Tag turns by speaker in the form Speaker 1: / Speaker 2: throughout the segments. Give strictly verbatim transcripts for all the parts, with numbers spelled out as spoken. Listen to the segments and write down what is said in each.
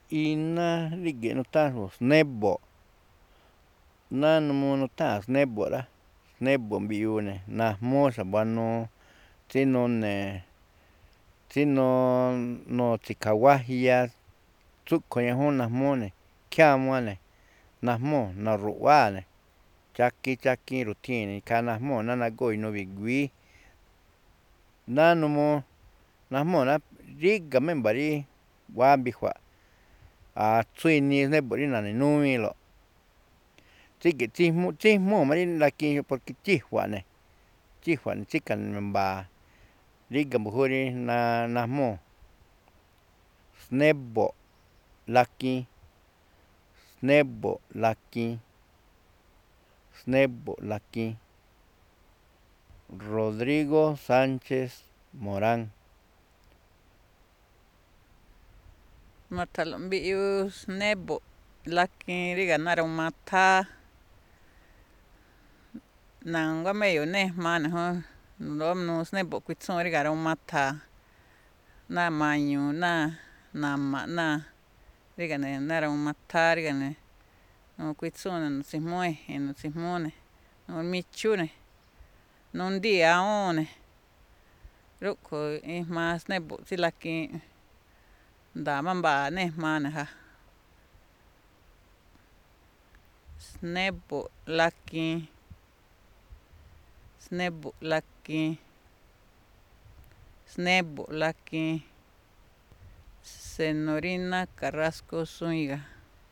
Speaker 1: ina rigue no tajo snebo nano mono tas nebora nebo biune na mosa bano tinone tino no tikawahia tsu'uña jun najmone kjiamuane najmo narru'huane chaki chaki rutjin kanajmo nanagói nubigui nanomo najmona ríga membari guabijua'a atsuini nebori nani nuilo tsíke tsijmo tsijmomari lakin porque tsíjuane tsíjuane tsikane mba ríga mbujuri na najmóo snebo lakin snebo lakin snebo lakin Rodrigo Sánchez Morán.
Speaker 2: Matjalumbi'u snebo lakin ríga narumajtja nangua medio nejmane jú nu snebo kuitsun ríga rumajtja na mañu na nama na rígane narumajtja rígane nu kuitsúne nutsijmúeje nutsijmúne nu michúne nu ndia'úne rú'kue ijma snebo tsilakin ndama mba nejmane ja snebo lakin snebo lakin snebo lakin Senorina Carrasco Zúñiga.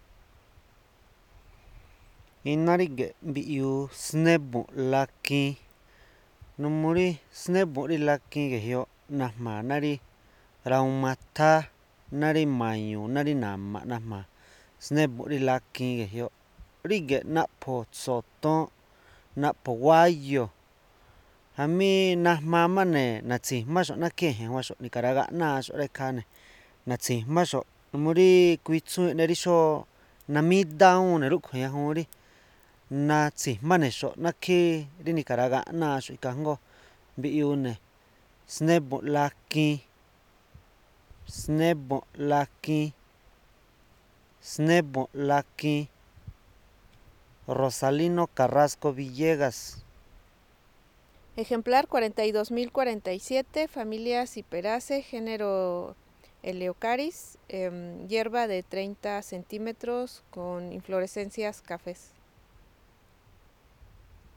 Speaker 3: Ina ríge'e mbi'u snebo lakin numuri snebo rí lakin gejió najma nári raumajtja nári mañu nári nama najma snebo rí lakin gejió ríge'e na'pjo tsoton na'pjo guayo jamí najma-mane natsijmáxo̱ꞌ nakéje̱n juanxo̱ꞌ nikaragaꞌnáaxo̱ꞌ rá ikhaa ne̱ natsi̱jmáxo̱ꞌ numuu rí kuitsúun eꞌne rí xóó namídá awúun ne̱ rúꞌkhue̱n ñajuun rí natsi̱jmánexo̱ꞌ nákhí rí nikaragaꞌnáaxo̱ꞌ ikhaa jngóo mbiꞌyuu ne̱ snebo̱ꞌ lakin snebo̱ꞌ lakin snebo̱ꞌ lakin Rosalino Carrasco Villegas.
Speaker 4: Ejemplar cuarenta y dos mil cuarenta y siete, familia Ciperaceae, género Eleocaris, eh, hierba de treinta centímetros con inflorescencias cafés.